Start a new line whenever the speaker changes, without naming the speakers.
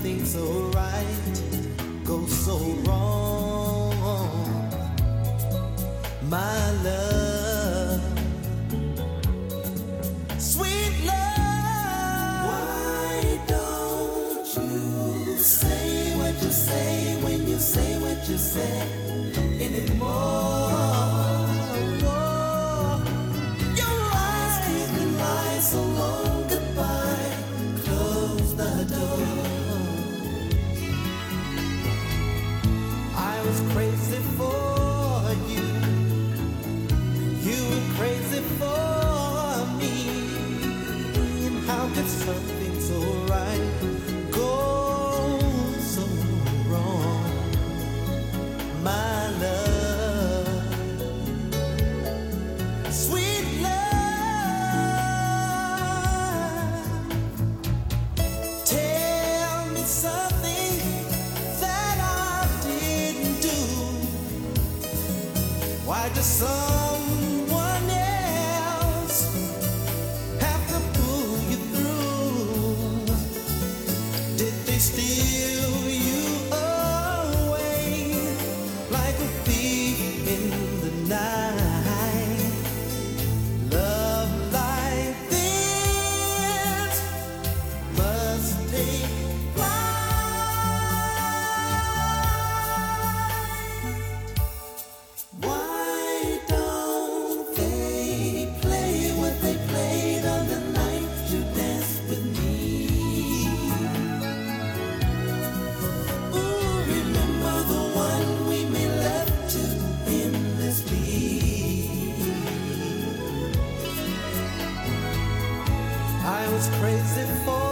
something so right goes so wrong. My love, sweet love, why don't you say what you say when you say what you say anymore? Your eyes keep me lying so long. Goodbye, close the door. I was crazy for you. You were crazy for me. And how could something so right go so wrong? My love, sweet love, tell me something that I didn't do. Why does someone else have to pull you through? Did they steal you away like a thief in the night? Love like this must take flight. Why don't they play what they played on the night you danced with me? Ooh, remember the one we made love to endlessly. I was crazy for